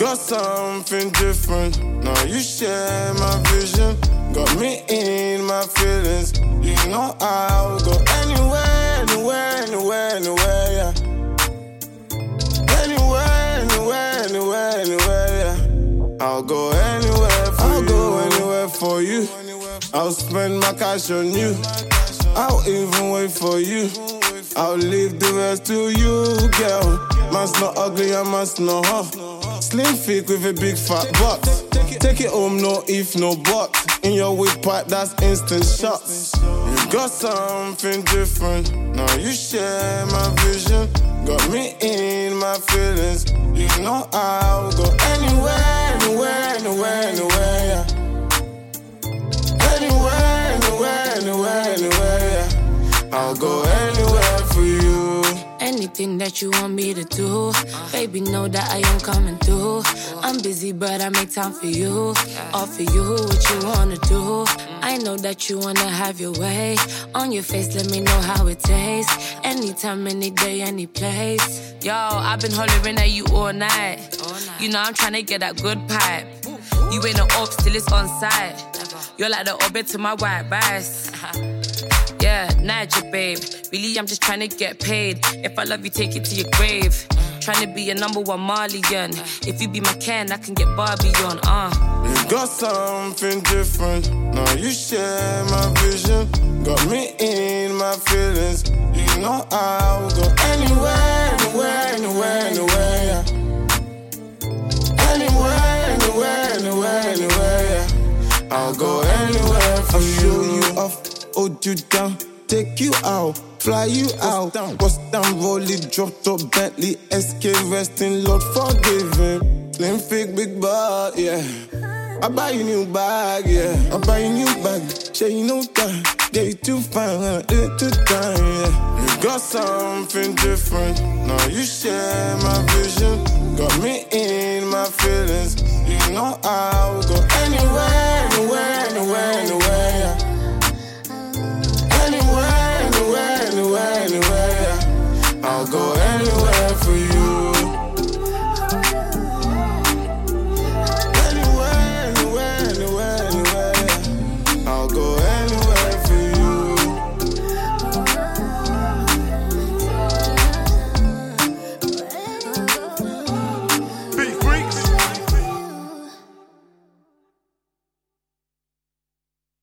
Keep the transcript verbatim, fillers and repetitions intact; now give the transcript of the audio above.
got something different. Now you share my vision. Got me in my feelings. You know I'll go anywhere, anywhere, anywhere, anywhere, yeah. Anywhere, anywhere, anywhere, anywhere, yeah. I'll go anywhere for I'll you. I'll go anywhere for you. I'll spend my cash on you. I'll even wait for you. I'll leave the rest to you, girl. Man's not ugly, I must know her. Slim fit with a big fat butt. Take it home, no if, no but. In your whip pipe, that's instant shots. You got something different. Now you share my vision. Got me in my feelings. You know I'll go anywhere, anywhere, anywhere, anywhere, yeah. Anywhere, anywhere, anywhere, anywhere, yeah. I'll go anywhere for you. Anything that you want me to do, baby, know that I am coming through. I'm busy, but I make time for you. Offer you what you wanna do. I know that you wanna have your way. On your face, let me know how it tastes. Anytime, any day, any place. Yo, I've been hollering at you all night. You know I'm trying to get that good pipe. You ain't no ops till it's on site. You're like the orbit to my white rice. Yeah, Niger, babe. Really, I'm just trying to get paid. If I love you, take it to your grave. Trying to be a number one Malian. If you be my Ken, I can get Barbie on, uh. You got something different. Now you share my vision. Got me in my feelings. You know I'll go anywhere, anywhere, anywhere, anywhere, yeah. Anywhere, anywhere, anywhere, anywhere, yeah. I'll go anywhere for I'll you. Show you off, hold you down, take you out, fly you out. Bust down, roll it, drop top Bentley, S K resting, Lord forgive him. Slim fit, big butt, yeah. I buy you new bag, yeah. I buy you new bag, share you no time. Get you too fine, I do it too time, yeah. You got something different. Now you share my vision. Got me in my feelings. You know I'll go anywhere, anywhere, anywhere, anywhere.